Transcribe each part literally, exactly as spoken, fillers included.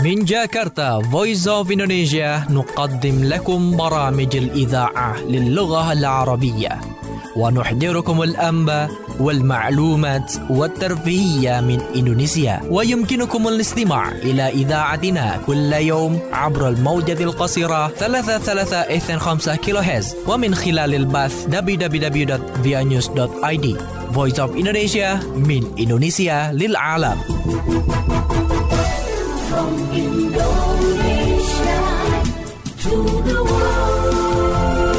من جاكرتا Voice of Indonesia نقدم لكم برامج الإذاعة للغة العربية ونحضركم الأنباء والمعلومات والترفيهية من إندونيسيا. ويمكنكم الاستماع إلى إذاعتنا كل يوم عبر الموجة القصيرة ثلاثة ثلاثة اثنين خمسة كيلو هرتز ومن خلال البث دبليو دبليو دبليو دوت via news دوت i d. Voice of Indonesia من إندونيسيا للعالم. From Indonesia to the world.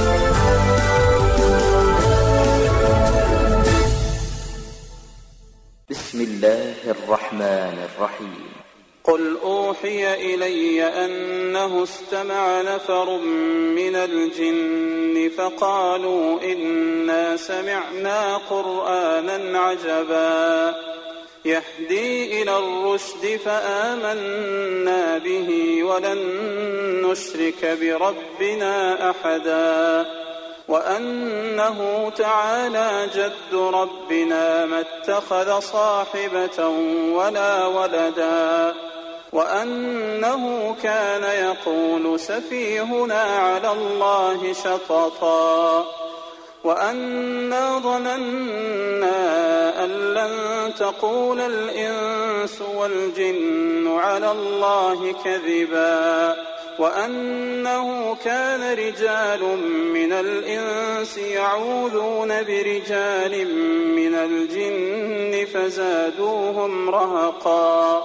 بسم الله الرحمن الرحيم. قل أوحي إلي أنه استمع نفر من الجن فقالوا إنا سمعنا قرآنا عجبا يهدي إلى الرشد فآمنا به ولن نشرك بربنا أحدا وأنه تعالى جد ربنا ما اتخذ صاحبة ولا ولدا وأنه كان يقول سفيهنا على الله شططا وأنا ظننا أن لن تقول الإنس والجن على الله كذبا وأنه كان رجال من الإنس يعوذون برجال من الجن فزادوهم رهقا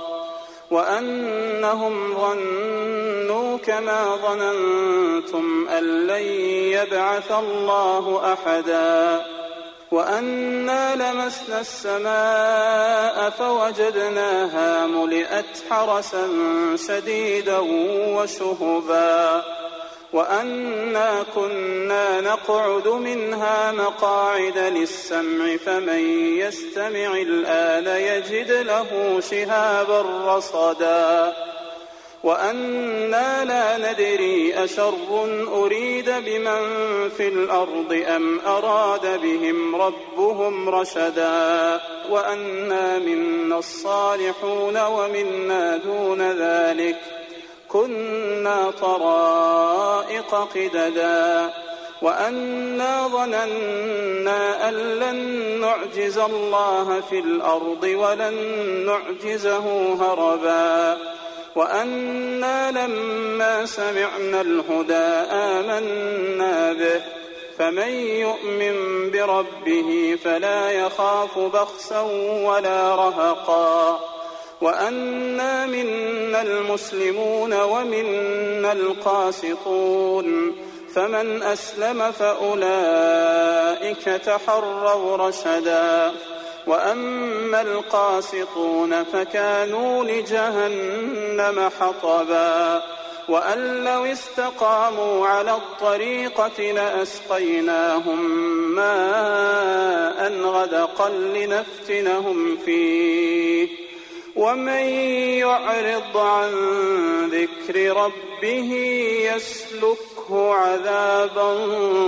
وأنهم ظنوا كما ظننتم أن لن يبعث الله أحدا وأنا لمسنا السماء فوجدناها ملئت حرسا شديدا وشهبا وأنا كنا نقعد منها مقاعد للسمع فمن يستمع الآن يجد له شهابا رصدا وأنا لا ندري أشر أريد بمن في الأرض أم أراد بهم ربهم رشدا وأنا منا الصالحون ومنا دون ذلك كنا طرائق قددا وأنا ظننا أن لن نعجز الله في الأرض ولن نعجزه هربا وأنا لما سمعنا الهدى آمنا به فمن يؤمن بربه فلا يخاف بخسا ولا رهقا وأنا منا المسلمون ومنا القاسطون فمن أسلم فأولئك تحروا رشدا وأما القاسطون فكانوا لجهنم حطبا وأن لو استقاموا على الطريقة لأسقيناهم ماء غدقا لنفتنهم فيه ومن يعرض عن ذكر ربه يسلكه عذابا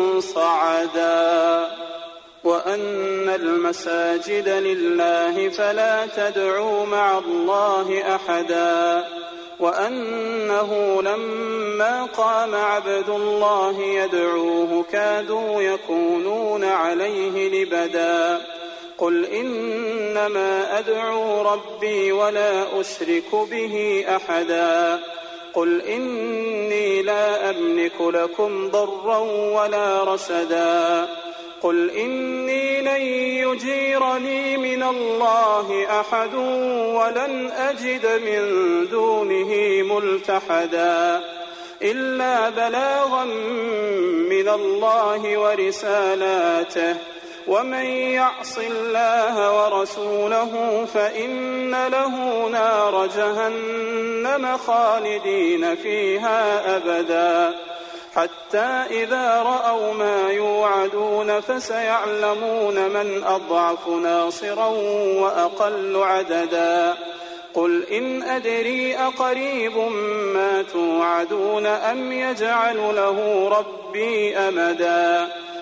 صعدا وأن المساجد لله فلا تدعوا مع الله أحدا وأنه لما قام عبد الله يدعوه كادوا يكونون عليه لبدا قل إنما أدعو ربي ولا أشرك به أحدا قل إني لا أملك لكم ضرا ولا رشدا قل إني لن يجيرني من الله أحد ولن أجد من دونه ملتحدا إلا بلاغا من الله ورسالاته ومن يعص الله ورسوله فإن له نار جهنم خالدين فيها أبدا حتى إذا رأوا ما يوعدون فسيعلمون من أضعف ناصرا وأقل عددا قل إن أدري أقريب ما توعدون أم يجعل له ربي أمدا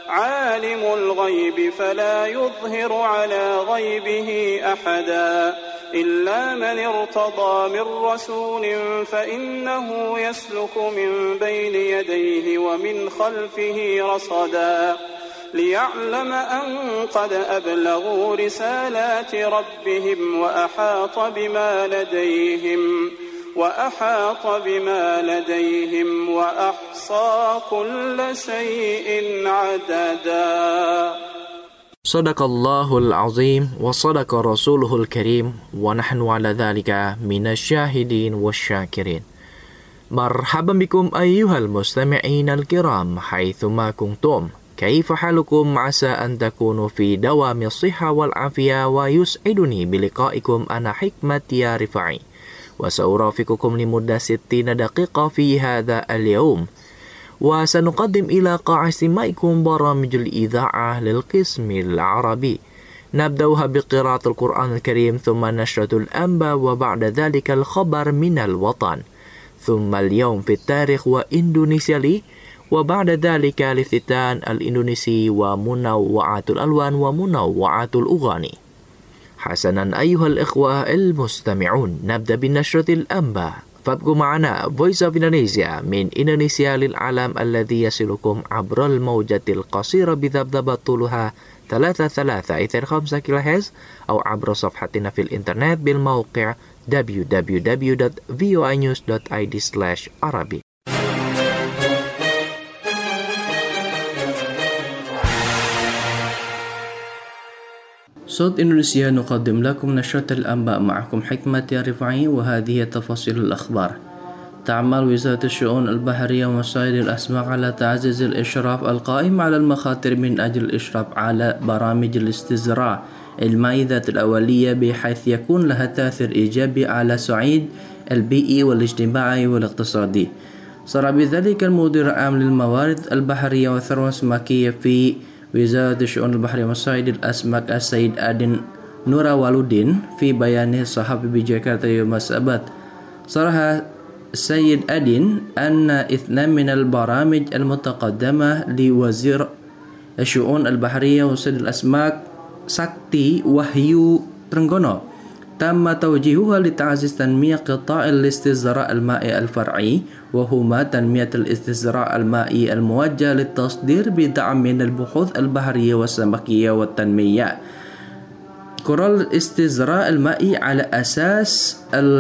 عالم الغيب فلا يظهر على غيبه أحدا إلا من ارتضى من رسول فإنه يسلك من بين يديه ومن خلفه رصدا ليعلم أن قد أبلغوا رسالات ربهم وأحاط بما لديهم وأحاط بما لديهم وأحصى كل شيء عددا. صدق الله العظيم وصدق رسوله الكريم ونحن على ذلك من الشاهدين والشاكرين. مرحبا بكم أيها المستمعين الكرام حيثما كنتم. كيف حالكم؟ عسى أن تكونوا في دوام الصحة والعافية، ويسعدني بلقائكم أنا حكمة يا رفاعي، وسأرافقكم لمدة ستين دقيقة في هذا اليوم، وسنقدم إلى قاع استماعكم برامج الإذاعة للقسم العربي. نبدأها بقراءة القرآن الكريم، ثم نشرة الأنباء، وبعد ذلك الخبر من الوطن، ثم اليوم في التاريخ وإندونيسيا لي، وبعد ذلك الافتتان الإندونيسي ومنوعات الألوان ومنوعات الأغاني. حسنا أيها الإخوة المستمعون، نبدأ بنشرة الأنباء، فابقوا معنا Voice of Indonesia من إندونيسيا للعالم الذي يصلكم عبر الموجة القصيرة بذبذبة طولها ثلاثة ثلاثة إثر خمسة كيلو هرتز، أو عبر صفحتنا في الإنترنت بالموقع دبليو دبليو دبليو دوت في او اي نيوز دوت اي دي سلاش عربي. صوت إندونيسيا نقدم لكم نشرة الأنباء، معكم حكمة يا رفاعي، وهذه تفاصيل الأخبار. تعمل وزارة الشؤون البحرية ومصائد الأسماك على تعزيز الإشراف القائم على المخاطر من أجل الإشراف على برامج الاستزراع المائي ذات الأولية، بحيث يكون لها تأثير إيجابي على الصعيد البيئي والاجتماعي والاقتصادي. صرح بذلك المدير العام للموارد البحرية والثروة السمكية في وزارة الشؤون البحرية ومصائد الأسماك السيد أدين نوراولودين في بيانه الصحفي بجاكرتا يوم السبت. صرح السيد أدين أن اثنان من البرامج المتقدمة لوزير الشؤون البحرية ومصائد الأسماك ساكتي وهيو ترنغونو تم توجيهها لتعزيز تنمية قطاع الاستزراع المائي الفرعي، وهما تنمية الاستزراع المائي الموجه للتصدير بدعم من البحوث البحرية والسمكية والتنمية. قرار الاستزراع المائي على أساس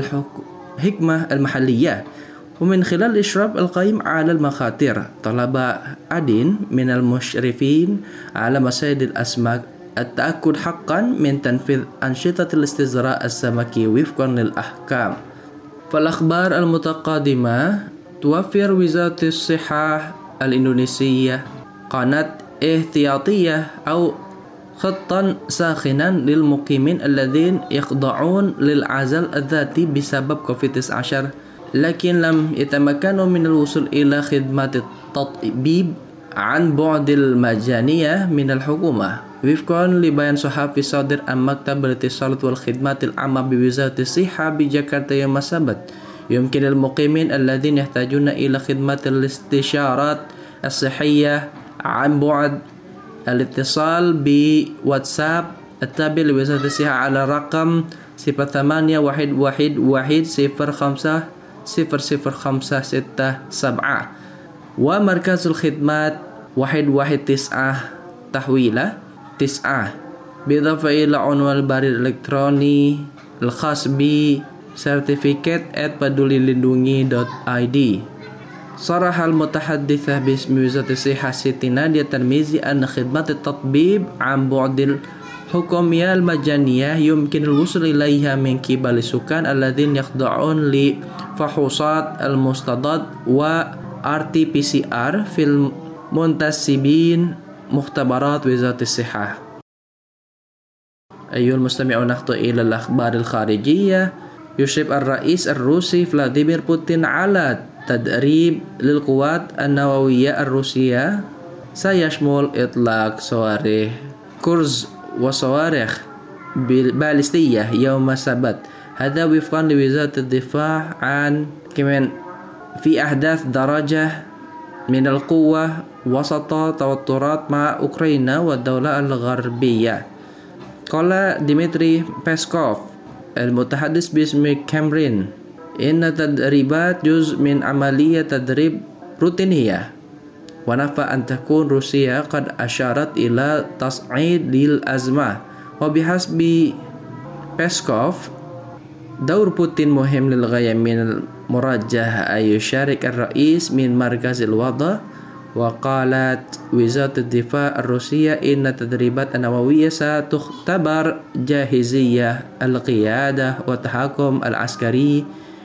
الحكمة المحلية ومن خلال الإشراف القائم على المخاطر. طلب أدين من المشرفين على مصائد الأسماك التأكد حقا من تنفيذ أنشطة الاستزراع السمكي وفقا للأحكام. فالأخبار المتقدمة توفر وزارة الصحة الإندونيسية قناة احتياطية أو خطا ساخنا للمقيمين الذين يخضعون للعزل الذاتي بسبب كوفيد تسعة عشر، لكن لم يتمكنوا من الوصول إلى خدمات التطبيب عن بعد المجانية من الحكومة. وفقا لبيان صحفي صادر عن مكتب الاتصالات والخدمات العامة بوزارة الصحة بجاكرتا يوم السبت، يمكن للمقيمين الذين يحتاجون إلى خدمات الاستشارات الصحية عن بعد الاتصال بواتساب التابع لوزارة الصحة على رقم صفر ثمانية واحد واحد واحد صفر خمسة صفر صفر خمسة ستة سبعة، ومركز الخدمات واحد واحد تسعة تحويلة تسعة، بالإضافة إلى عنوان البريد الإلكتروني الخاص ب sertifikat at pedulilindungi dot i d. صرح المتحدثة باسم وزارة الصحة سيتي نادية الترمذي أن خدمات التطبيب عن بعد الحكومية المجانية يمكن الوصول إليها من قبل السكان الذين يخضعون لفحوصات المستضد و آر تي بي سي آر في المنتسبين مختبرات وزارة الصحة. أيها المستمعون، نخطو إلى الأخبار الخارجية. يشرف الرئيس الروسي فلاديمير بوتين على تدريب للقوات النووية الروسية سيشمل إطلاق صواريخ كرز وصواريخ باليستية يوم السبت. هذا وفقا لوزارة الدفاع عن كمان في أحداث درجة من القوة وسط توترات مع أوكرانيا والدولة الغربية. قال ديمتري بيسكوف المتحدث باسم كرملين إن التدريبات جزء من عملية تدريب روتينية، ونفى أن تكون روسيا قد أشارت إلى تصعيد الأزمة. وبحسب بيسكوف دور بوتين مهم للغاية من المرجح أن يشارك الرئيس من مركز الوضع. وقالت وزارة الدفاع الروسية إن التدريبات النووية ستختبر جاهزية القيادة والتحكم العسكري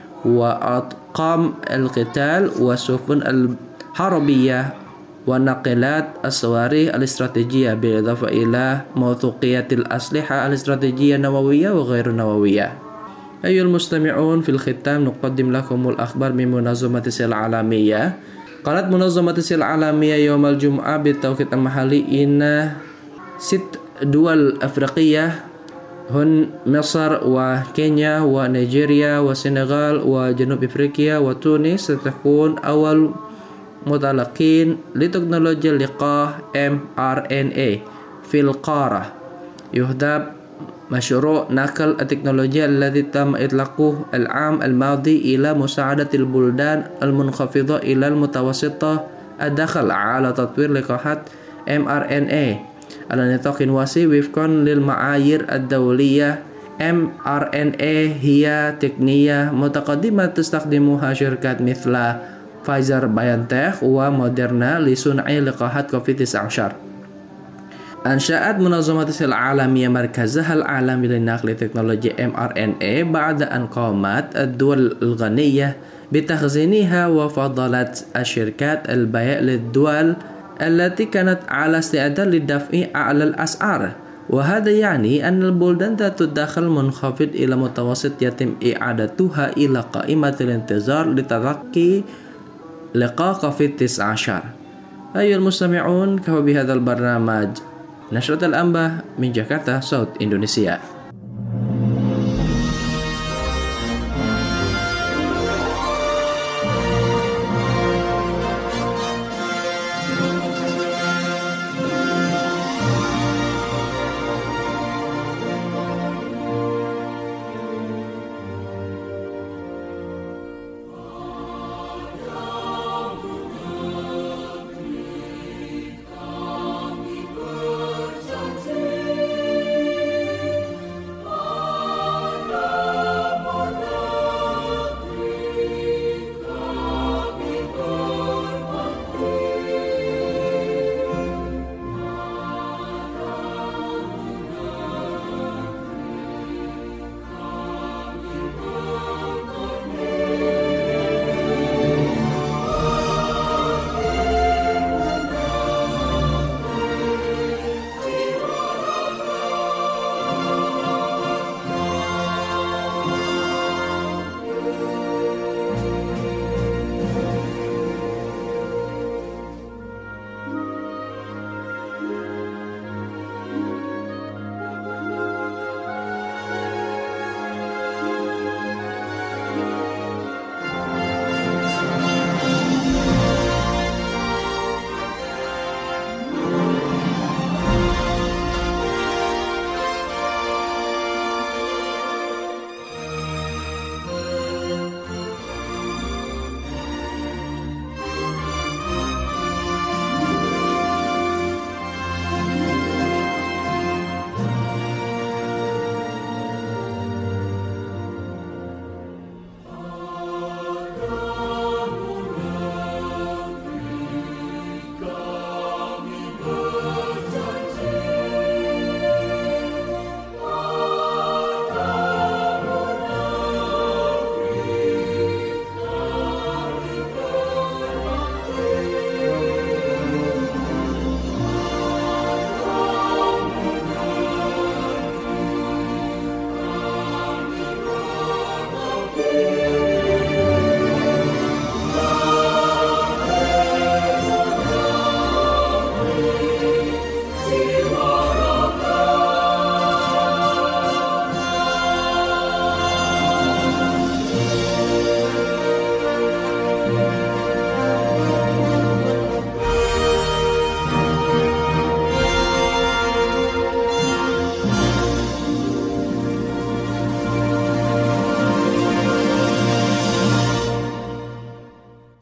وأطقم القتال والسفن الحربية وناقلات الصواريخ الاستراتيجية، بالإضافة إلى موثوقية الأسلحة الاستراتيجية النووية وغير النووية. أيها المستمعون، في الختام نقدم لكم الأخبار من منظمة الصحة العالمية. قالت منظمة الصحة العالمية يوم الجمعة بالتوقيت المحلي إن ست دول أفريقية هن مصر وكينيا ونيجيريا والسنغال وجنوب أفريقيا وتونس ستكون أول متلقين لتكنولوجيا لقاح إم آر إن إيه في القارة. يهدف مشروع نقل التكنولوجيا الذي تم إطلاقه العام الماضي إلى مساعدة البلدان المنخفضة إلى المتوسطة الدخل على تطوير لقاحات إم آر إن إيه على نطاق واسع وفقا للمعايير الدولية. إم آر إن إيه هي تقنية متقدمة تستخدمها شركات مثل فايزر بايونتك وموديرنا لصنع لقاحات كوفيد تسعة عشر. أنشأت منظمة الصحة العالمية مركزها العالمي لنقل تكنولوجيا إم آر إن إيه بعد أن قامت الدول الغنية بتخزينها، وفضلت الشركات البيع للدول التي كانت على استعداد لدفع أعلى الأسعار. وهذا يعني أن البلدان ذات الدخل منخفض إلى متوسط يتم إعادتها إلى قائمة الانتظار لتلقي لقاح كوفيد تسعة عشر. أيها المستمعون، كفى بهذا البرنامج. نشرة الأنباء من جاكرتا، صوت إندونيسيا.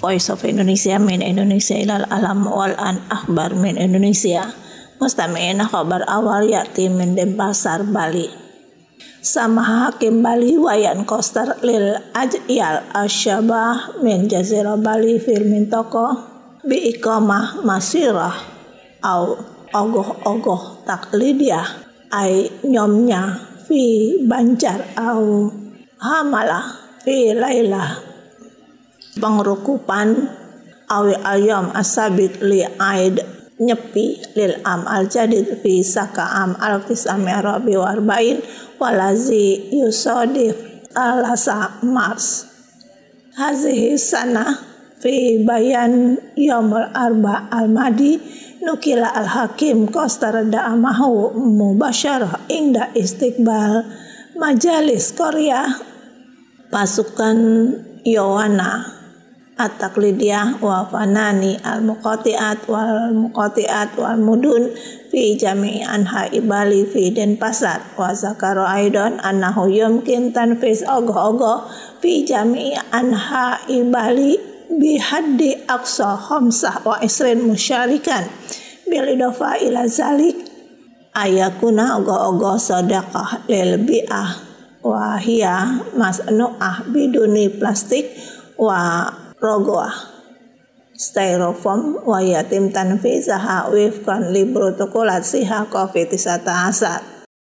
Voice of Indonesia min Indonesia ilal alam wal an akhbar min Indonesia. Mustami'ina khabar awal yati min Denpasar, Bali. Sama Hakim Bali wayan koster lil ajyal asyabah min Jazirah Bali fil mintoko bi iqamah masirah au ogoh-ogoh taklidiyah ay nyomnya fi Banjar au hamalah fi lailah pengrukupan awi ayam asabit li aid nyepi lil am al jadid fi saka am al tisami arabi wa arba'in walazi yusodif alasa mars hazihi sana fi bayan yomul arba al madi nukila al hakim kostar da'amahu mubasyarah ingda istiqbal majalis Korea pasukan Yowana at-taklidiyah wa fanani al-muqati'at wal muqati'at wal mudun fi jami'i anha'i Bali fi Denpasar wa zakara aidan annahu yumkin tanfiz ogoh-ogoh fi jami'i anha'i Bali bi haddi aqsa khamsah wa isrin musyarikan bil idafa ila zalik ayakuna ogoh-ogoh sadaqah lil bi'ah wa hiya masnu'ah biduni plastik wa rogoah styrofoam wa yatim tanfizaha wifkan li protokolat siha covid sembilan belas.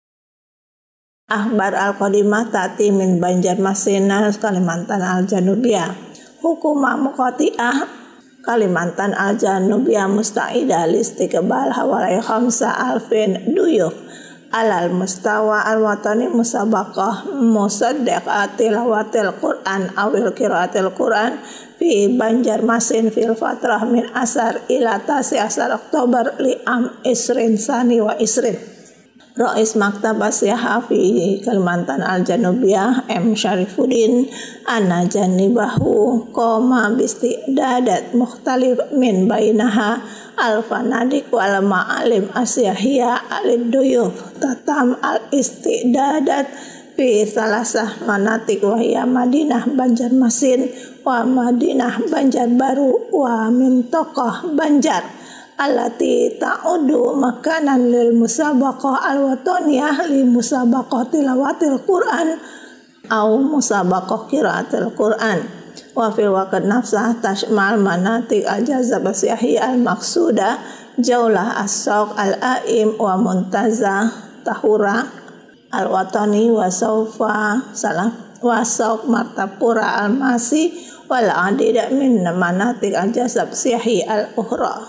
Akhbar al-qadimah tati min Banjarmasin Kalimantan al-Janubiyah. Hukumah muqati'ah Kalimantan al-Janubiyah musta'ida listiqbal hawalai khamsa alfin duyuf alal mustawa al-watani musabaqah musaddaq tilawatil Quran awil qiraatil Quran fi Banjarmasin fil fatrah min asar ila tasi asar Oktober li am isrin sani wa isrin. Rais Maktab Asyah fi Kalimantan Al-Janubiyah M. Syarifuddin anna janibahu qoma bistidadat mukhtalif min bainaha al-fanadik wal ma'alim asyahiyah al-duyuf tatam al-istidadat fi salasah manatik wahya Madinah Banjarmasin wa Madinah Banjarbaru wa Mintaqah Banjar allati ta'udu makanan lil musabaqah al-wataniyah li musabaqah tilawatil Quran au musabaqah qiraatil Quran wa fil waqt nafsah tashmal manatik al-jazab asyahi al-maqsuda jaulah as-sawq al-aim wa muntaza tahura al-watani wa sawfa salam wa sawq martapura al-masi wal adida min manatik al-jazab syahi al-ukhra.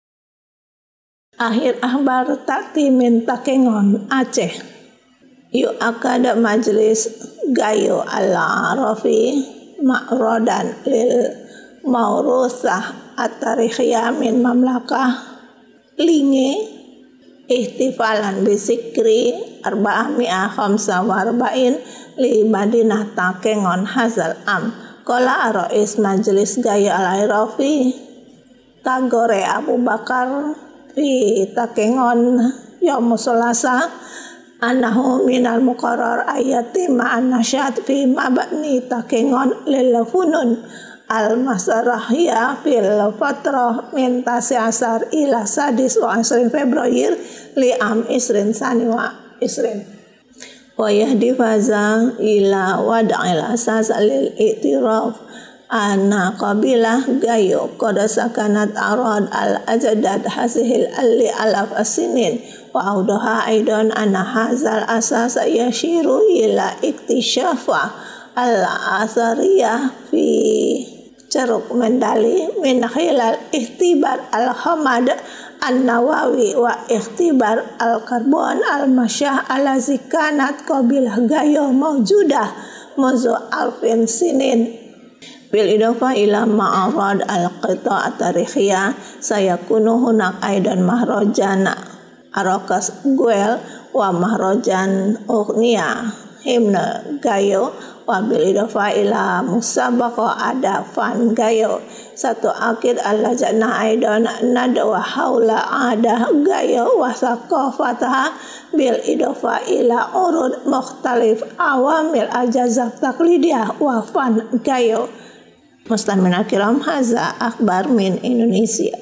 Akhir akhbar takti min Takengon Aceh. Yu akada majlis gayo al-arafi ma'rodan lil maurusah at-tarikhiyah min mamlakah linge ihtifalan bisikri arba'ah mi'ah khamsa wa arba'in li Madinah Takengon hazal am qala rais majlis gayo al-arafi Tagore Abu Bakar fi Takengon yaum Selasa annahu minal muqarrar ayati ma'an nasyat fi mabni Takengon lil funun al masarahiyah fil fatrah min tasi asar ila sadis wa asrin Februari li am isrin sani wa isrin wa yahdi faza ila wada'il asas lil i'tiraf anna qabilah gayo qada sakanat arad al-ajadat hasihil alli alaf asinin wa audaha aidan anna hazal asas yashiru ila iktishafa al-asariyah fi Ceruk Mendali min khilal ihtibar al-hamad an-nawawi wa ihtibar al-karbon al-masyah alazi kanat qabilah gayo mawjudah muzu alfin sinin bil idafa ila ma'arad al-qita' at-tarikhiyah sayakunu hunak aidan mahrajan arakas guel wa mahrajan ughniya himna gayo wa bil idafa ila musabaqa adafan gayo satu akid al-lajna aidan nadwa haula ada gayo wa saqafatah bil idafa ila urud mukhtalif awamil al-jazaf taqlidiyah wa fan gayo Mustamina kiram, haza akhbar min Indonesia.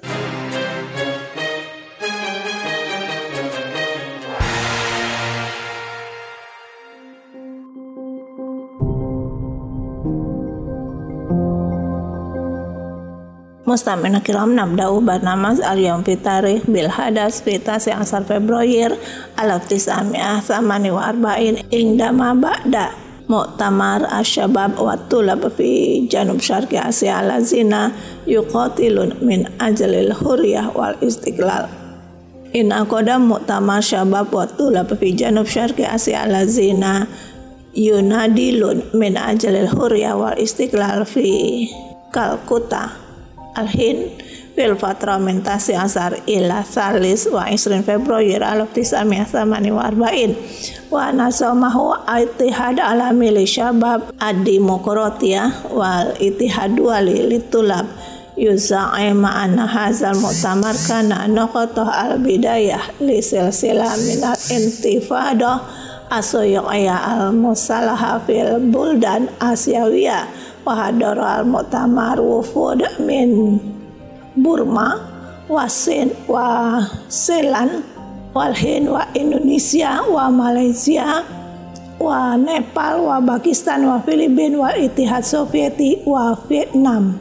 Mustamina kiram, nabda'u barnamaz al-yawm fi tarikh bil hadas fi tasi asar Februari alaf tis'ami'ah thamani wa arba'in indama ba'da mu'tamar asy-syabab wa tulab fi janub syarqi Asia allazina yuqatilun min ajlil hurriyah wal istiqlal. In aqadam mu'tamar syabab wa tulab fi janub syarqi Asia allazina yunadilun min ajlil hurriyah wal istiqlal fi Kalkuta Al-Hind fil fatra min tasi asar ila salis wa isrin Februari alaf tis'ami'ah thamani wa arba'in wa nasamahu Ittihad Alami li Syabab ad-Demokratiyah wal Ittihad Duali litulab yuza'ima anna hazal mu'tamar kana nuqtah al-bidayah li silsilah minal intifadah asyuyu'iyah al-musalaha fil buldan Asyawiyah wa hadara al-mu'tamar wufud min Burma wa Sin wa Selan wal Hind wa Indonesia wa Malaysia wa Nepal wa Pakistan wa Filipina wa Ittihad Sovieti wa Vietnam.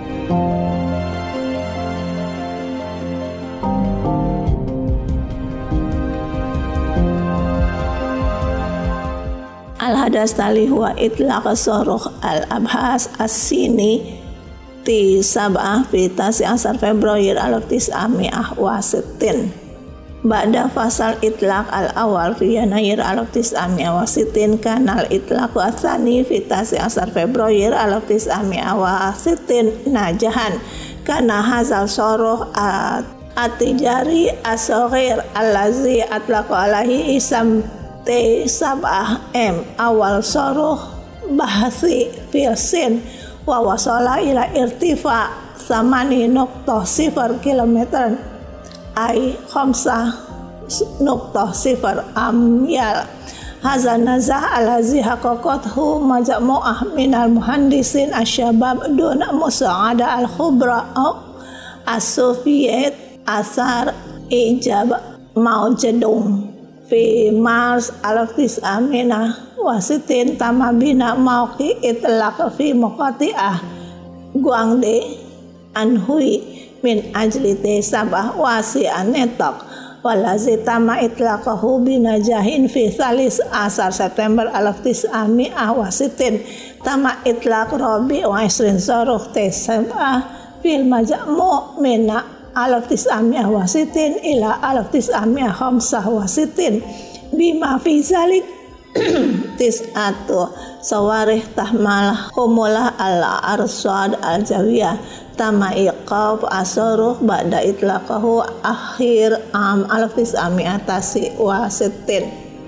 Al-hadas tali huwa itlaq sorokh al-abhas as-sini ti sab'ah fi tasi asar Februari alaf tis'ami'ah wa sittin ba'da fasal itlaq al-awal fi Yanair alaf tis'ami'ah wa sittin kanal itlaq as-sani fi tasi asar Februari alaf tis'ami'ah wa sittin najahan kana hazal sorokh at-tijari as-saghir allazi atlaqa alaihi isam T sab'ah M awal soroh bahasi fil Sin wa wasala ila irtifa samani noktoh sifar kilometer ay khamsah noktoh sifar amyal hazan nazah alazi haqqaqathu majmu'ah minal muhandisin asyabab duna musa'ada al-khubra as-soviet asar ijab maujedung fi Mars alaf tis'ami'ah wa sittin tamabina mauqi itlaq fi muqati'ah Guangde Anhui min ajli te sabah wasi'an netok walazi tama itlaqahu binajahin fi salis asar September alaf tis'ami'ah wa sittin tama itlaq rabi wa isrin sorokh te sabah fil majmu' mina alaf tis'ami'ah wa sittin ila alaf tis'ami'ah khamsah wa sittin bima fi zalik tis'atu sawarih tahmal humulah ala arsad al-jawiyah tama iqaf asaruh ba'da itlaqahu akhir am alaf tis'ami'ah tasi wa sittin.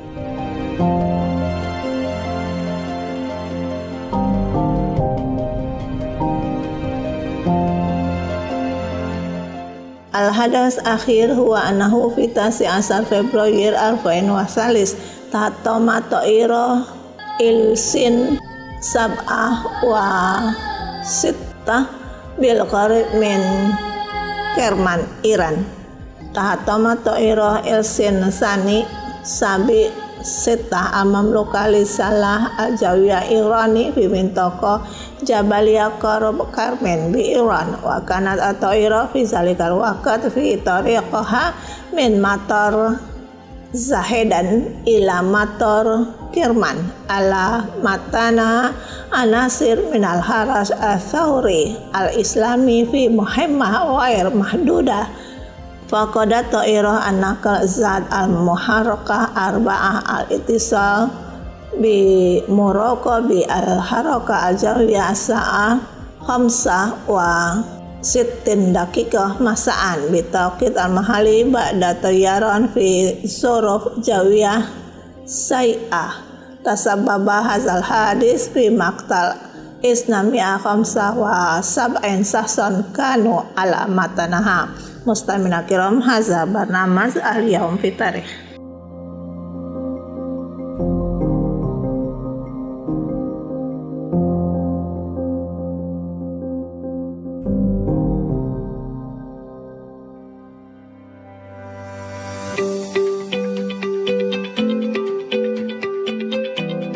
Al-hadas akhir huwa anahu fi tasi asar Februari alfain wa salis tatoma ta'ira ilsin sab'ah wa sittah bil qarib min Kerman Iran tatoma ta'ira ilsin sani sabi sittah amam lokali salah al-jawiyah Irani fi mintaqah Jabaliyah Qarab Karmen bi Iran wa kanat at-ta'ira fi zalikal waqt fi tariqaha min matar Zahedan ila matar Kirman ala matana anasir min al-harash al-thawri al-islami fi muhimmah wair mahdudah faqadat ta'irah an-naqal zat al-muharrakah arba'ah al-ittisal bi muraqabi al-harakah al-jawiyah sa'ah khamsah wa sittin daqiqah masa'an bi tawqit al-mahali ba'da tayyaran fi zorof jawiyah sai'ah tasababa hazal hadis fi maqtal isnami'ah khamsah wa sab'in sahsan kanu ala matanaha. Mustamina kiram, haza barnamaz al-yawm fi tarikh.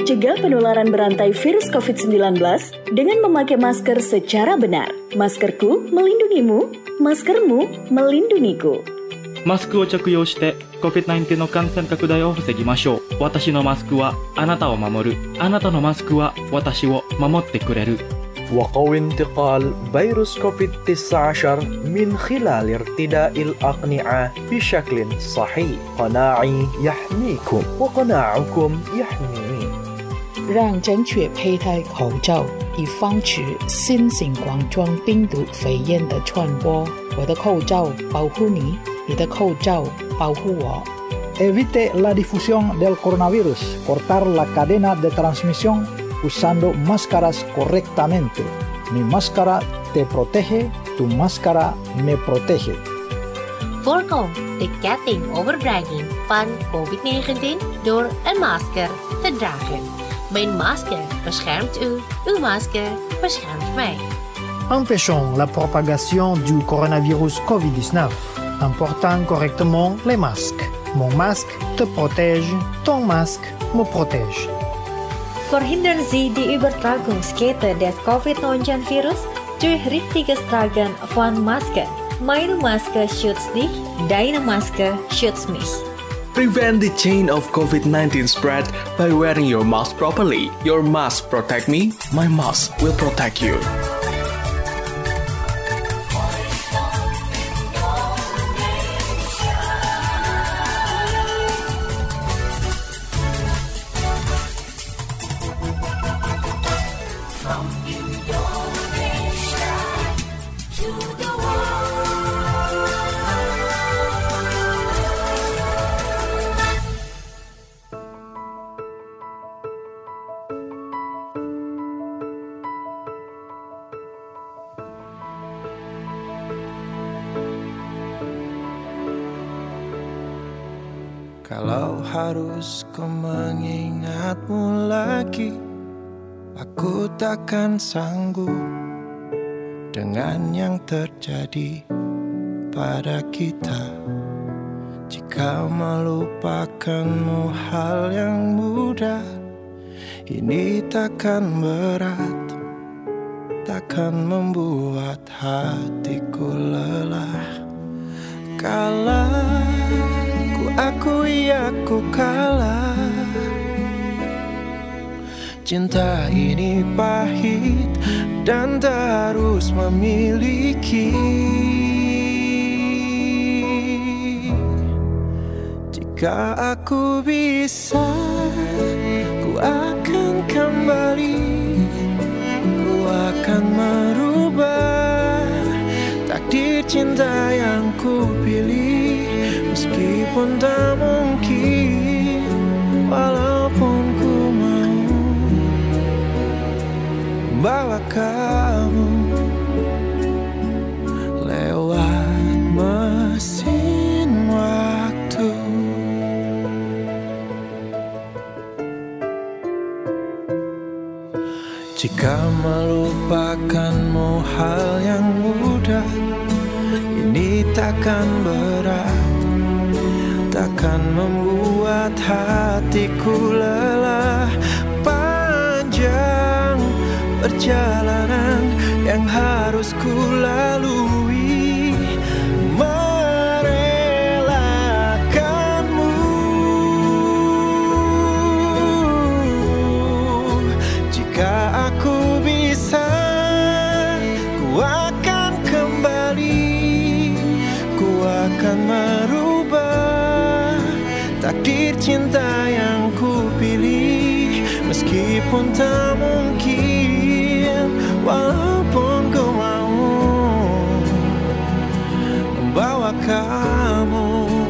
Cegah penularan berantai virus covid sembilan belas dengan memakai masker secara benar. Maskerku melindungimu, maskermu melindungiku. マスクを着用して コビッドナインティーン の感染拡大を防ぎましょう。私のマスクはあなたを守る。あなたのマスクは私を守ってくれる。 وقوي انتقال فيروس كوفيد تسعة عشر من خلال ارتداء الأقنعة بشكل صحيح. قناعي يحميكم وقناعكم يحميني. 让正确佩戴口罩，以防止新型冠状病毒肺炎的传播。我的口罩保护你，你的口罩保护我。 Evite la difusión del coronavirus. Cortar la cadena de transmisión usando máscaras correctamente. Mi máscara te protege, tu máscara me protege. Voorkom de ketting overdraging van covid negentien door een masker te dragen. Mijn masker beschermt u, uw masker beschermt mij. Empêchons la propagation du coronavirus covid dix-neuf en portant correctement les masques. Mon masque te protège, ton masque me protège. Verhindern Sie die Übertragungskette des covid neunzehn Virus durch richtiges Tragen von Masken. Meine Maske schützt dich, deine Maske schützt mich. Prevent the chain of covid nineteen spread by wearing your mask properly. Your mask protect me, my mask will protect you. Kalau harus ku mengingatmu lagi, aku takkan sanggup dengan yang terjadi pada kita. Jika melupakanmu hal yang mudah, ini takkan berat, takkan membuat hatiku lelah. Kalah akui aku kalah. Cinta ini pahit dan tak harus memiliki. Jika aku bisa, ku akan kembali. Ku akan merubah takdir cinta yang ku pilih. Meskipun tak mungkin, walaupun ku mau bawa kamu lewat mesin waktu. Jika melupakanmu hal yang mudah, ini takkan berat, takkan membuat hatiku lelah. Panjang perjalanan yang harus ku lalui, merelakanmu. Jika aku bisa, ku akan kembali, ku akan merubah takdir cinta yang ku pilih. Meskipun tak mungkin, walaupun ku mau membawa kamu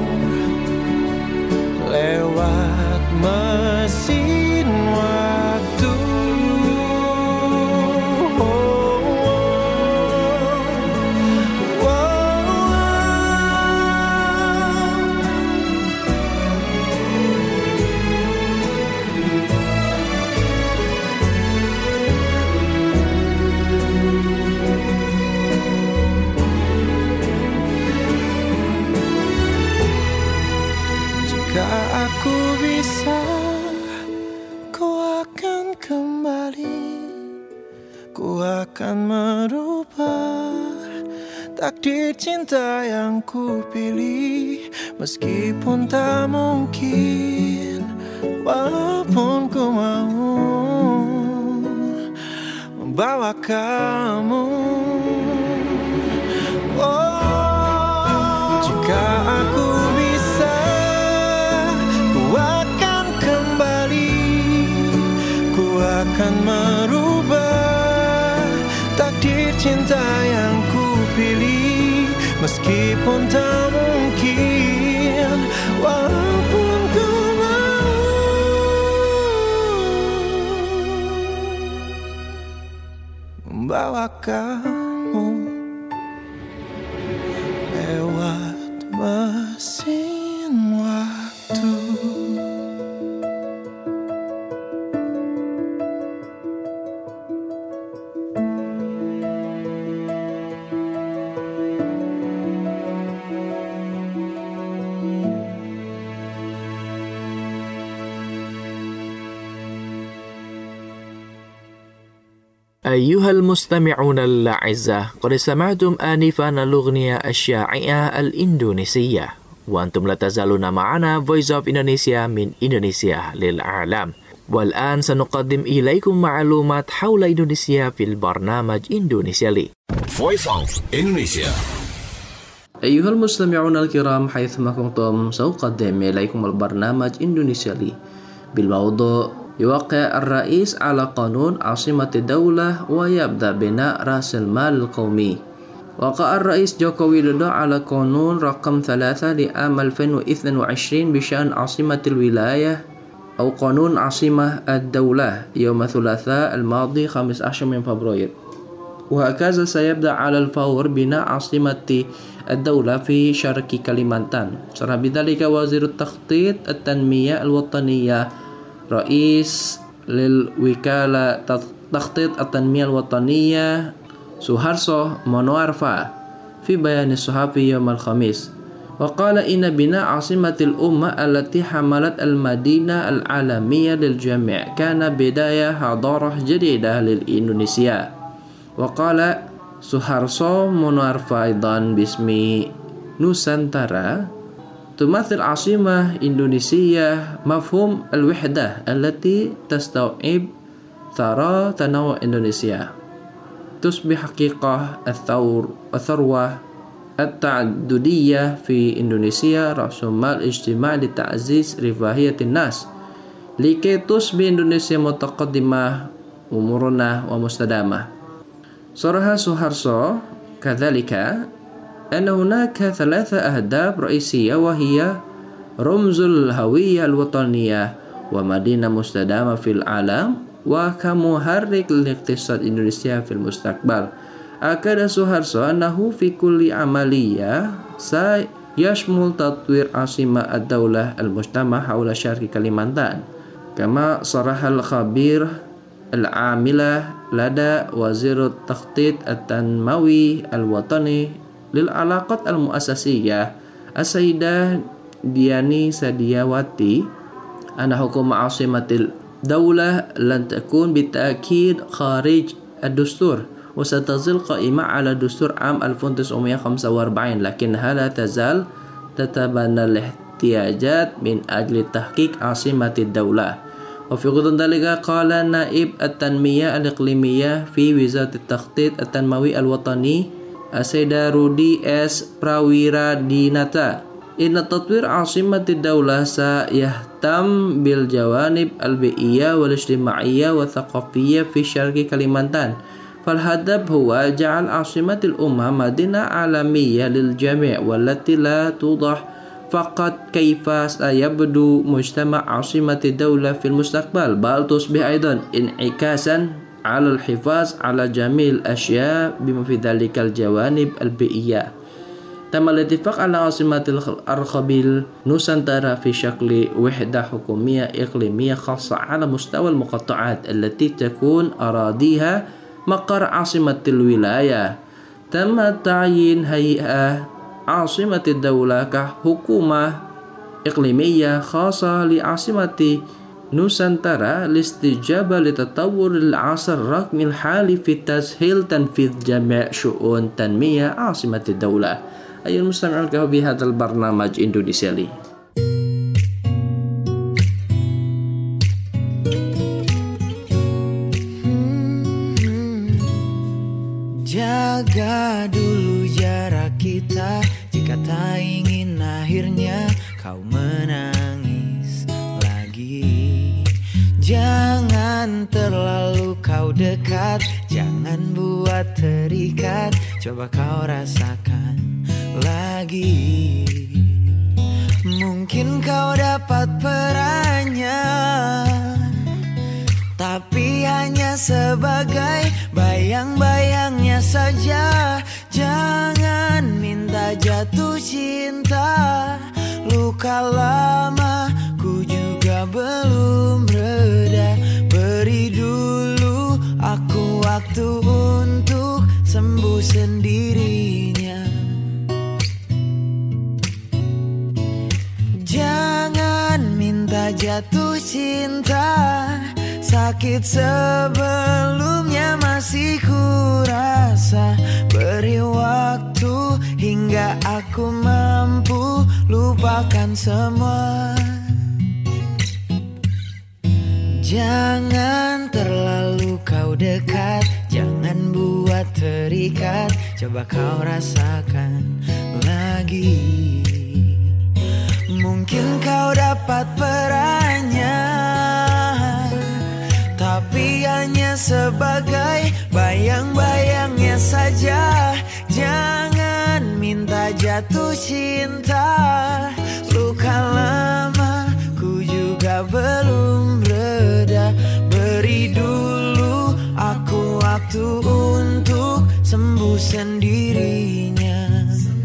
lewat mesin waktu. Aku bisa, ku akan kembali, ku akan merubah takdir cinta yang ku pilih. Meskipun tak mungkin, walaupun ku mau membawa kamu. Oh, jika aku bisa, ku akan kembali, ku akan merubah takdir cinta yang ku pilih. Meskipun tak mungkin, walaupun ku mau membawa kamu lewat mesin waktu. أيها المستمعون الأعزاء، قد سمعتم آنفا الأغنية الشائعة الإندونيسية، وأنتم لا تزالون معنا Voice of Indonesia من إندونيسيا للعالم. والآن سنقدم إليكم معلومات حول إندونيسيا في البرنامج إندونيسيا لي. Voice of Indonesia. أيها المستمعون الكرام، حيثما كنتم سأقدم إليكم البرنامج إندونيسيا لي بالموضوع يوقع الرئيس على قانون عاصمة الدولة ويبدأ بناء رأس المال القومي. وقع الرئيس جوكو ويدودو على قانون رقم ثلاثة لعام ألفين واثنين وعشرين بشأن عاصمة الولاية أو قانون عاصمة الدولة يوم الثلاثاء الماضي خامس عشر من فبراير. وهكذا سيبدأ على الفور بناء عاصمة الدولة في شرق كاليمانتان. صرح بذلك وزير التخطيط التنمية الوطنية رئيس للوكالة تخطيط التنمية الوطنية سوهارسو مونوارفا في بيان صحفي يوم الخميس. وقال إن بناء عاصمة الأمة التي حملت المدينة العالمية للجميع كان بداية حضارة جديدة للإندونيسيا. وقال سوهارسو مونوارفا أيضا باسم نوسانتارا تمثل عاصمة إندونيسية مفهوم الوحدة التي تستوعب ثراء تنوع إندونيسيا، تصبح حقيقة الثور الثروة التعددية في إندونيسيا رأس مال اجتماعي لتعزيز رفاهية الناس لكي تصبح إندونيسيا متقدمة ومرنة ومستدامة. صرح سوهارسو كذلك أن هناك ثلاثة أهداف رئيسية، وهي رمز الهوية الوطنية ومدينة مستدامة في العالم وكمحرك لاقتصاد إندونيسيا في المستقبل. أكد سوهارسو أنه في كل عملية سيشمل تطوير عاصمة الدولة المجتمع حول شرق كاليمانتان. كما صرح الخبير العاملة لدى وزير التخطيط التنموي الوطني للعلاقات المؤسسية السيدة دياني سدياواتي أن حكم عاصمة الدولة لن تكون بالتأكيد خارج الدستور وستظل قائمة على دستور عام ألف وتسعمائة وخمسة وأربعين، لكنها لا تزال تتبنى الاحتياجات من أجل تحقيق عاصمة الدولة. وفي غضون ذلك قال نائب التنمية الإقليمية في وزارة التخطيط التنموي الوطني السيدة رودي اس براويراديناتا إن تطوير عاصمة الدولة سيهتم بالجوانب البيئية والاجتماعية والثقافية في شرق كاليمانتان. فالهدف هو جعل عاصمة الأمة مدينة عالمية للجميع والتي لا توضح فقط كيف سيبدو مجتمع عاصمة الدولة في المستقبل، بل تصبح أيضا انعكاسا على الحفاظ على جميع الأشياء بما في ذلك الجوانب البيئية. تم الاتفاق على عاصمة القبيل نوسانتارا في شكل وحدة حكومية إقليمية خاصة على مستوى المقاطعات التي تكون أراضيها مقر عاصمة الولاية. تم تعيين هيئة عاصمة الدولة كحكومة إقليمية خاصة لعاصمة نوسانتارا الاستجابة لتطور العصر الرقمي الحالي في تسهيل تنفيذ جميع شؤون تنمية عاصمة الدولة. أيها المستمعون الكرام بهذا البرنامج إندونيسيا لي. Jaga dulu jarak kita jika tak ingin akhirnya kau menangis lagi. Jangan terlalu kau dekat, jangan buat terikat, coba kau rasakan lagi. Mungkin kau dapat perannya, tapi hanya sebagai bayang-bayangnya saja. Jangan minta jatuh cinta, luka lama ku juga belum reda. Beri dulu aku waktu untuk sembuh sendirinya. Jangan minta jatuh cinta, sakit sebelumnya masih kurasa. Beri waktu hingga aku mampu lupakan semua. Jangan terlalu kau dekat, jangan buat terikat, coba kau rasakan lagi. Mungkin kau dapat perannya, tapi hanya sebagai bayang-bayangnya saja. Jangan minta jatuh cinta, luka lama ku juga belum reda. Beri dulu aku waktu untuk sembuh sendirinya.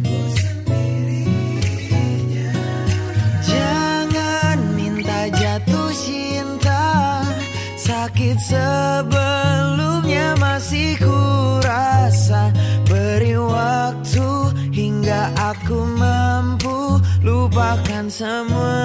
Jangan minta jatuh cinta, sakit sebelumnya masih kurasa. Beri waktu hingga aku mampu lupakan semua.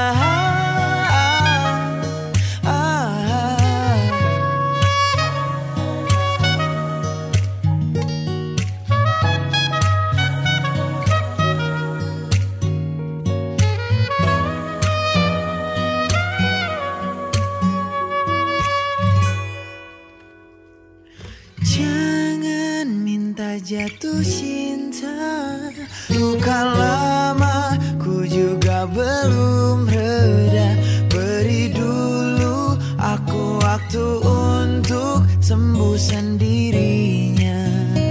Jatuh cinta, luka lama ku juga belum reda. Beri dulu aku waktu untuk sembuh sendirinya.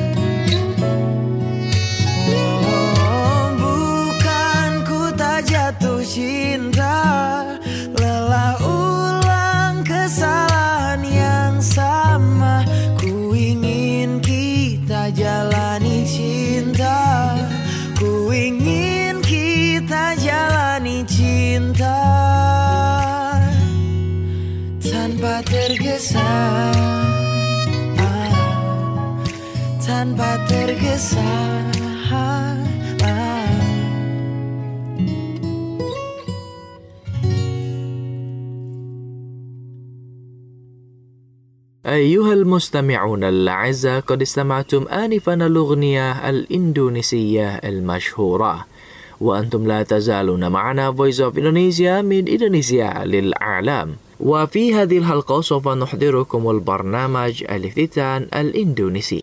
Oh, bukan ku tak jatuh cinta, lelah ulang kesalahan yang sama. Ku ingin kita jalani cinta, ku ingin kita jalani cinta tanpa tergesa, ah, tanpa tergesa. Ah. أيها المستمعون الأعزاء، قد استمعتم آنفا الأغنية الإندونيسية المشهورة، وأنتم لا تزالون معنا Voice of Indonesia من إندونيسيا للأعلام. وفي هذه الحلقة سوف نحضركم البرنامج الافتتان الإندونيسي.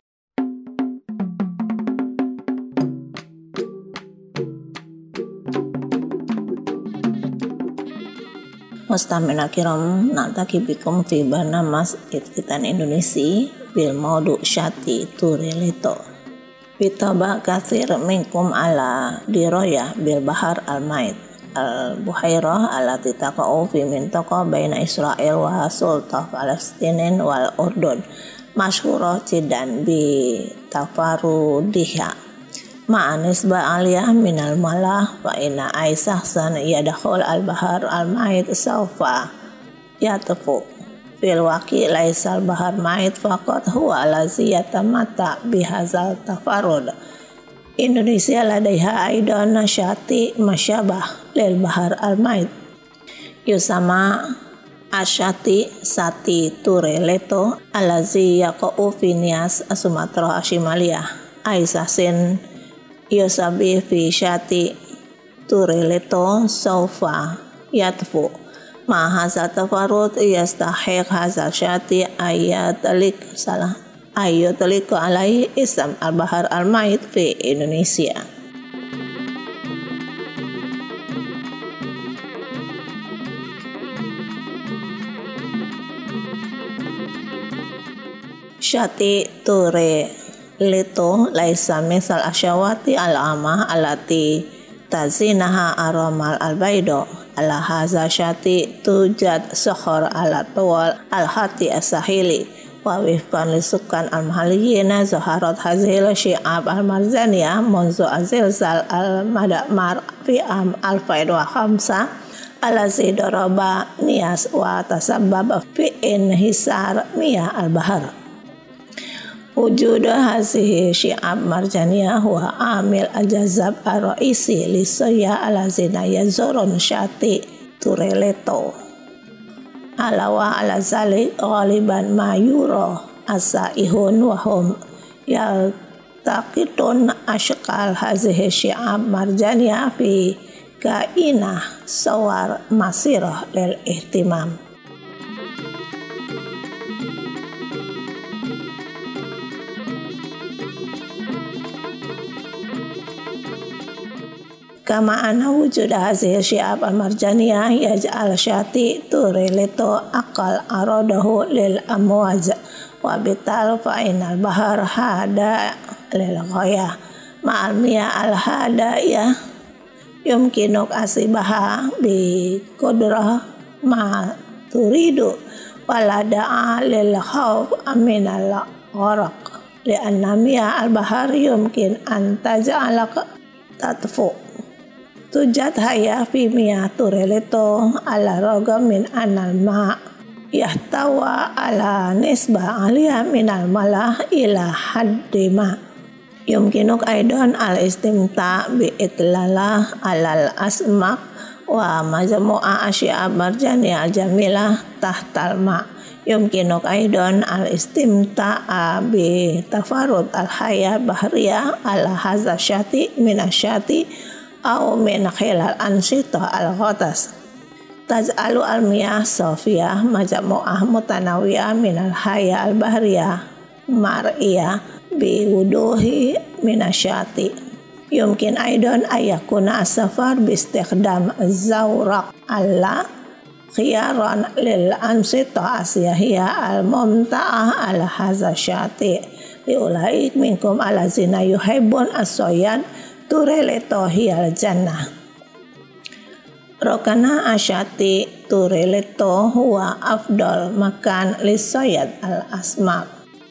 Mustamina kiram nataki bikum fi barnamas itkitan Indonesia bil maudu syati tureleto bitaba kathir minkum ala diroya bil bahar al-maid al-buhairah alati taqa'u fi mintaqa baina Israel wa sulta Palestinin wal Urdun masyhurah jidan bi tafarudiha ma'anisba aliyah minal malah wa inna Aisyah san yadkhul al-bahar al-maid sawfa yatfu fil waqi laisal bahar maid faqat huwa allazi yatamata bihazal tafarrud. Indonesia ladaiha aidan nasyati masyabah lil bahar al-maid yusama Asyati Sati Ture Leto Alazi Yaqa'u fi Nias Sumatra Ashimaliyah Aisasin Yosabi fi Syati Ture Leto Saufa Yatfu Ma haza tafarud yastahiq haza syati ayatalik salah ayatalik alai isam al-bahar al-mait fi Indonesia. Syati Ture Leto laisa misal asyawati al-amah alati tazinaha aramal al-baido ala haza syati tujad sohor ala tawal al-hati as-sahili wa wifkan lisukan al-mahaliyina zaharat hazil syi'ab al-marzaniyah munzu azilzal al-madamar fi am al-faid wa khamsa alazi daraba nias wa tasabab fi inhisar miyah al-bahar. Wujud hazihi syi'ab marjaniyah wa amil al-jazab ar-raisi lisaya alazina yazurun syati Ture Leto alawa ala zalik ghaliban mayuro asaihun wahum yaltaqitun ashkal hazihi syi'ab marjaniyah fi kainah sawar masirah lil ihtimam. Kama anna wujud hazihi syi'ab al-marjaniyah yaj'al syati Ture Leto aqal aradahu lil amwaz wa bital fa'inal bahar hada lil ghayah ma'al miyah al-hadayah yumkinuk asibaha bi qudrah ma turidu walada'a lil khawf aminal gharaq li'anna miyah al-bahar yumkin an taj'alak tatfu tujat haya fi miyah Ture Leto ala roga min anal ma yahtawa ala nisbah aliyah minal malah ila haddima yumkinuk aidan al istimta bi itlalah alal asmak wa majmu'a asya marjaniyah jamilah tahtal ma yumkinuk aidan al istimta bi tafarud al haya bahriyah ala hadza syati min asyati au min khilal ansita al-ghatas taj'alu al-miyah safiyah majmu'ah mutanawiyah min al-haya al-bahriyah mar'iyah bi wuduhi min asyati yumkin aidan ayakuna as-safar bi istikhdam az-zawraq alla khiyaran lil ansita asyahiyah al-mumta'ah ala hadza syati liulaik minkum alazina yuhibbun as-soyad Ture Leto hiyal jannah. Rokana asyati Ture Leto huwa afdal makan lisoyad al asmak.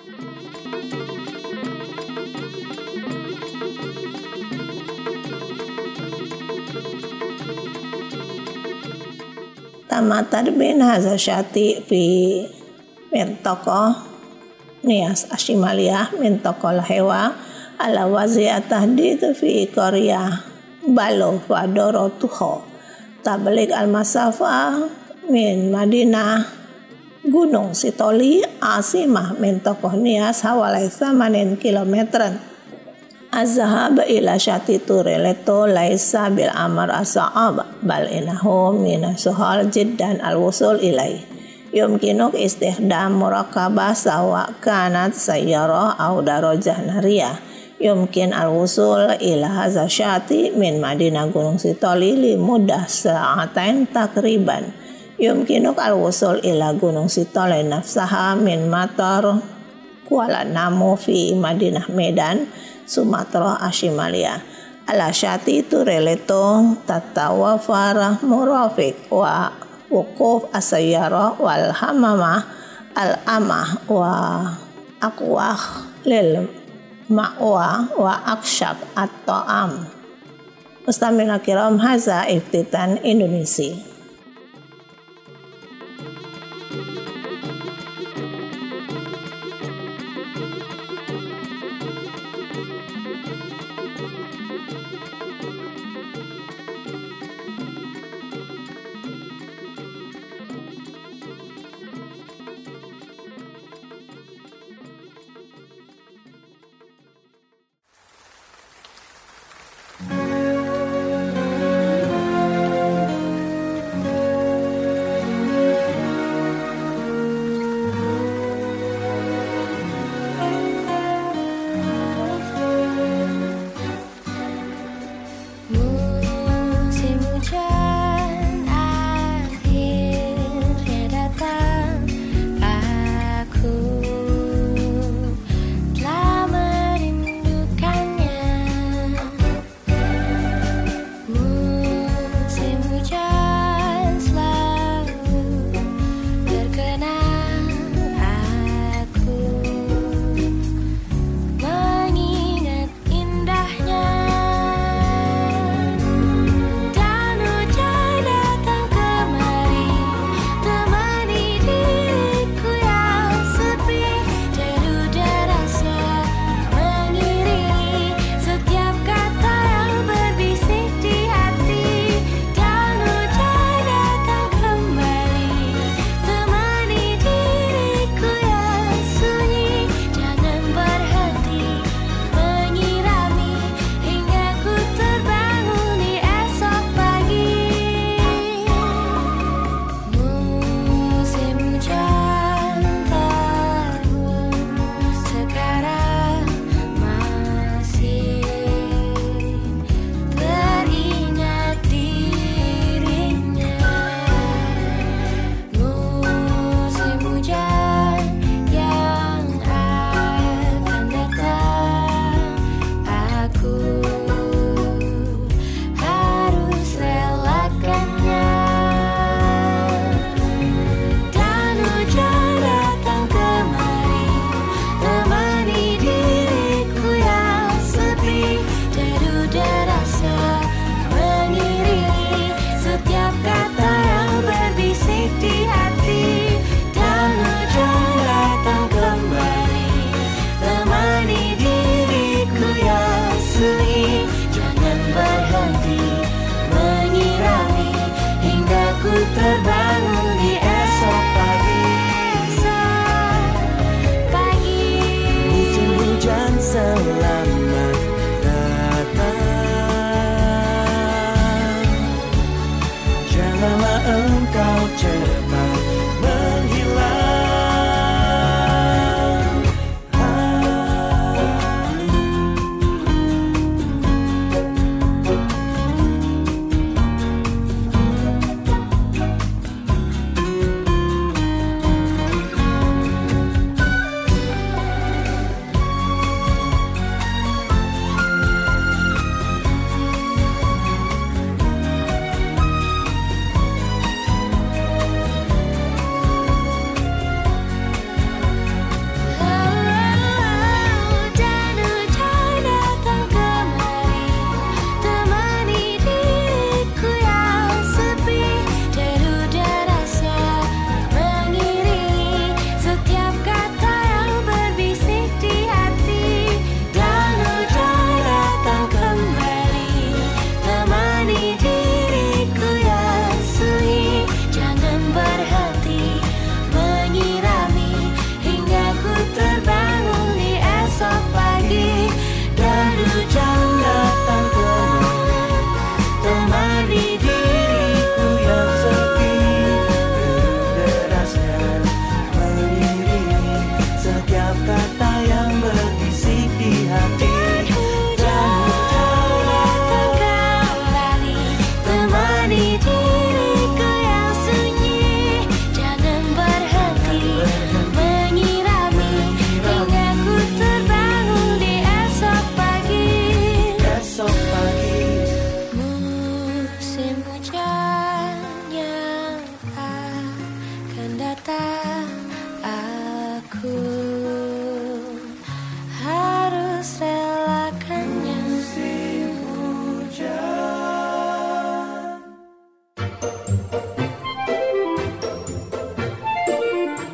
Tamatar bin haza syati fi mintaqah Nias Ashimaliyah mintaqah hewa ala wazi'at tahdid fi qarya balo fadoro tuho tablik al-masafa min Madinah Gunung Sitoli asimah min tokoh Nias hawalai samanin kilometran azhab ila syati Ture Leto laisa bil amar as'ab bal inahu min suhal jiddan al-wusul ilai yumkinuk istikhdam murakabah sawa kanat sayyarah au darajah nariyah yumkin al-wusul ila hadza syati min Madinah Gunung Sitoli li mudah sa'atain takriban yumkinuk al-wusul ila Gunung Sitoli nafsaha min matar Kuala Namu fi Madinah Medan Sumatera Ashimaliyah ala syati Ture Leto tatawafar murafiq wa wukuf asayyara wal hamamah al-amah wa aqwah lil ma'wa wa aksyab at-ta'am. Mustamina kiram haza iftitan Indonesia.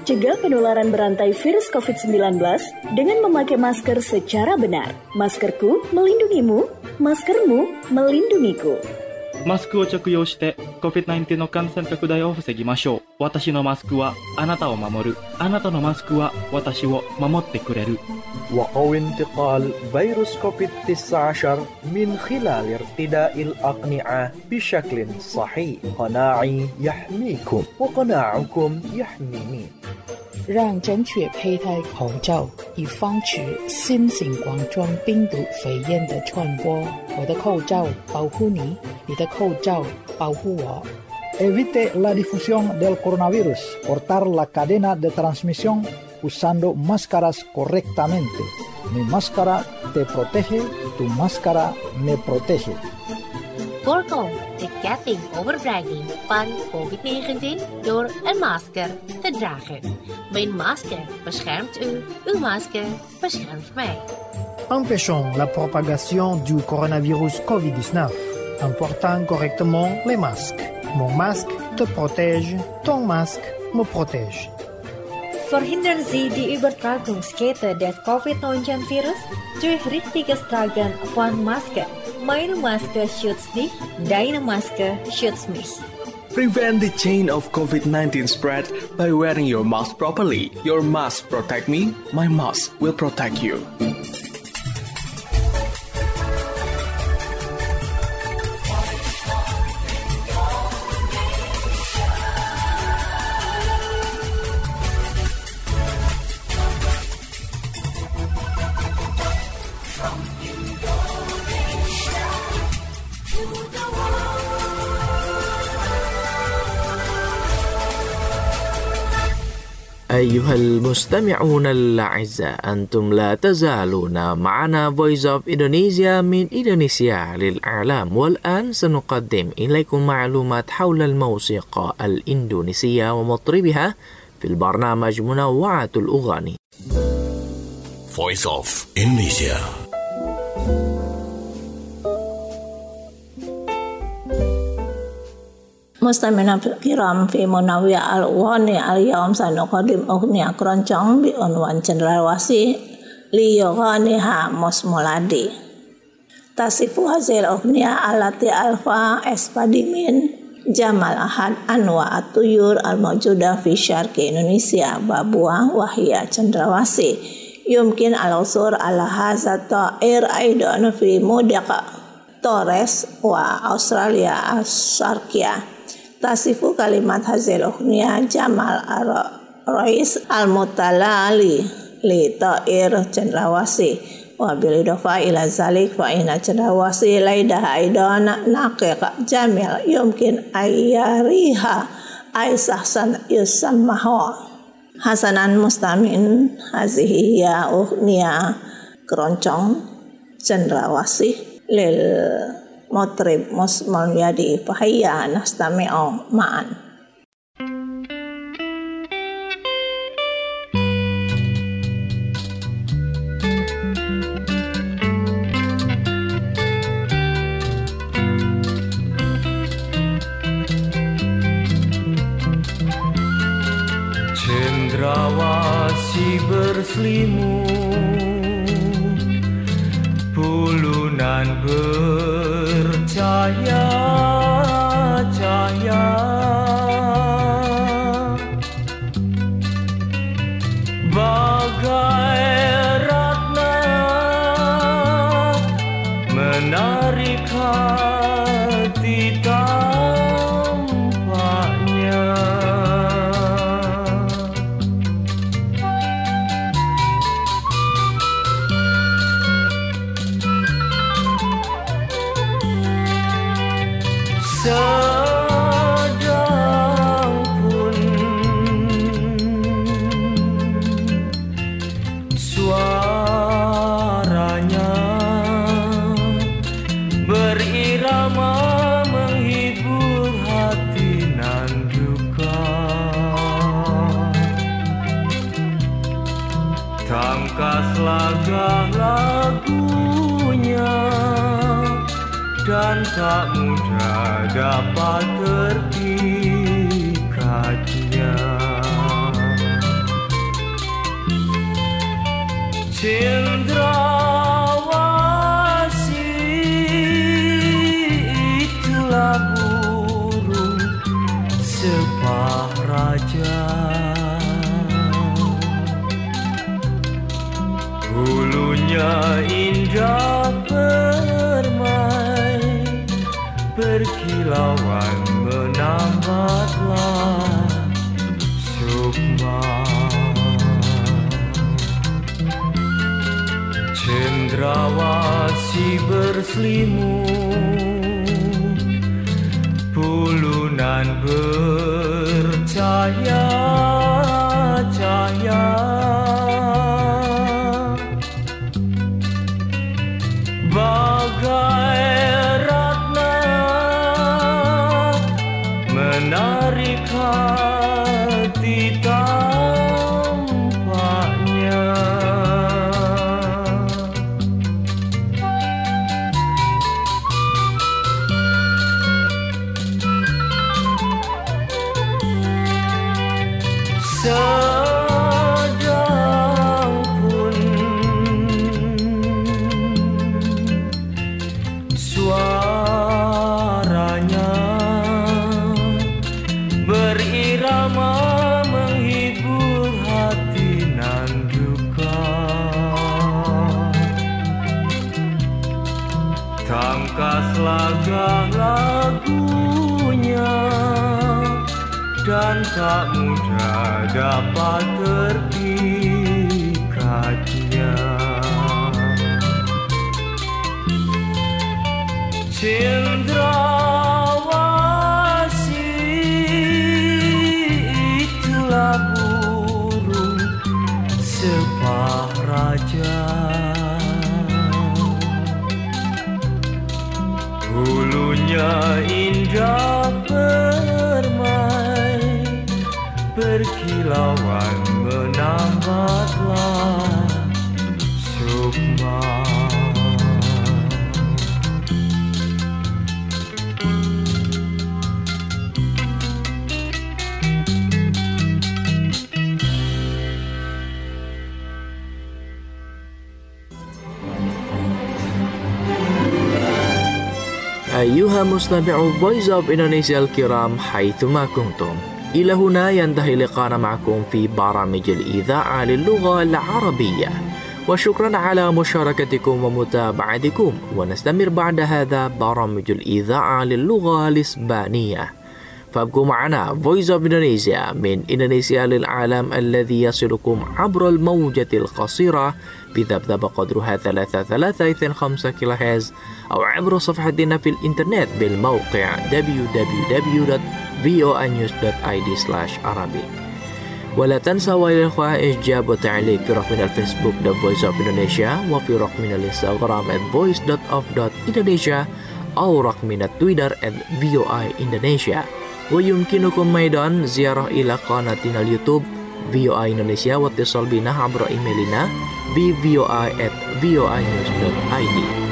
Cegah penularan berantai virus covid sembilan belas dengan memakai masker secara benar. Maskerku melindungimu, maskermu melindungiku. マスクを着用して コビッドナインティーン の感染拡大を防ぎましょう。私のマスクはあなたを守る。あなたのマスクは私を守ってくれる。 وقوي انتقال فيروس كوفيد تسعة عشر من خلال ارتداء الأقنعة بشكل صحيح. قناعي يحميكم وقناعكم يحميني. 让正确佩戴口罩，以防止新型冠状病毒肺炎的传播。我的口罩保护你，你的口罩保护我。 Evite la difusión del coronavirus. Cortar la cadena de transmisión usando máscaras correctamente. Mi máscara te protege, tu máscara me protege. Voorkom de ketting overdraging van covid negentien door een masker te dragen. Mijn masker beschermt u, uw masker beschermt mij. Empêchons la propagation du coronavirus covid dix-neuf en portant correctement les masques. Mon masque te protège, ton masque me protège. Verhindern Sie die Übertragungskette des covid neunzehn-Virus durch richtiges Tragen von Maske. Meine Maske schützt dich, deine Maske schützt mich. Prevent the chain of covid nineteen spread by wearing your mask properly. Your mask protect me, my mask will protect you. أيها المستمعون الأعزاء أنتم لا تزالون معنا Voice of Indonesia من إندونيسيا للإعلام والآن سنقدم إليكم معلومات حول الموسيقى الإندونيسية ومطربها في البرنامج منوعة الأغاني Voice of Indonesia. Mustamina kiram fi munawiyah al-ughani al-yawm sanuqadim ughniya keroncong bi unwan cendrawasih li yughaniha musmuladi. Tasifu hazil ughniya alati alfa espadimin Jamal Ahad Anwa Atuyur al-mawjuda fi syarqi Indonesia Babua wahya cendrawasih yumkin al-usur ala hadza ta'ir aidan fi mudaqa Torres wa Australia as-Sarkia. Tasifu kalimat hazil ughniya Jamal Rois al-Mutalali li ta'ir cendrawasi wa bil idafa ila zalik fa inna cendrawasi laidah aidan naqiq jamil yumkin ayyariha aisahsan yusammahu hasanan mustamin hazihi ya ughniya keroncong cendrawasi lil Motrib musmal yadi fahayya nastami'u ma'an. Cendrawasih berselimut bulunan bercahaya cahaya bagai ratna menarik hati tampaknya. Sedang pun suaranya berirama menghibur hati nan duka. Tangkaslah lagunya dan tak mudah dapat terpikatnya. sepah raja. Bulunya indah permai, berkilauan menambatlah sukma. Cendrawasih berselimut, bulunan bercahaya-cahaya. Bagai ratna menarik hati tampaknya. Sedangpun suaranya berirama menghibur hati nan duka, tangkaslah lagunya dan tak mudah dapat terpikatnya. Cendrawasih itulah burung sepah raja. Bulunya indah permai, berkilauan menambatlah sukma. أيها مستمعو Voice of Indonesia الكرام حيثما كنتم، إلى هنا ينتهي لقاءنا معكم في برامج الإذاعة للغة العربية، وشكرا على مشاركتكم ومتابعتكم. ونستمر بعد هذا برامج الإذاعة للغة الإسبانية، فابقوا معنا Voice of Indonesia من إندونيسيا للعالم الذي يصلكم عبر الموجة القصيرة بذبذب قدرها ثلاثة ثلاثة اثنين خمسة كيلو هرتز، أو عبر صفحتنا في الإنترنت بالموقع دبليو دبليو دبليو دوت في او اي نيوز دوت اي دي سلاش عربي. ولا تنسوا يا الأخوة إعجاب وتعليق في رقمنا الفيسبوك The Voice of Indonesia، وفي رقمنا الإنستغرام at voice dot of dot indonesia، أو رقمنا تويتر at في او اي Indonesia. ويمكنكم أيضا زيارة إلى قناتنا اليوتيوب في او اي Indonesia، واتصال بنا عبر إيميلنا b v o i at v o i news dot i d.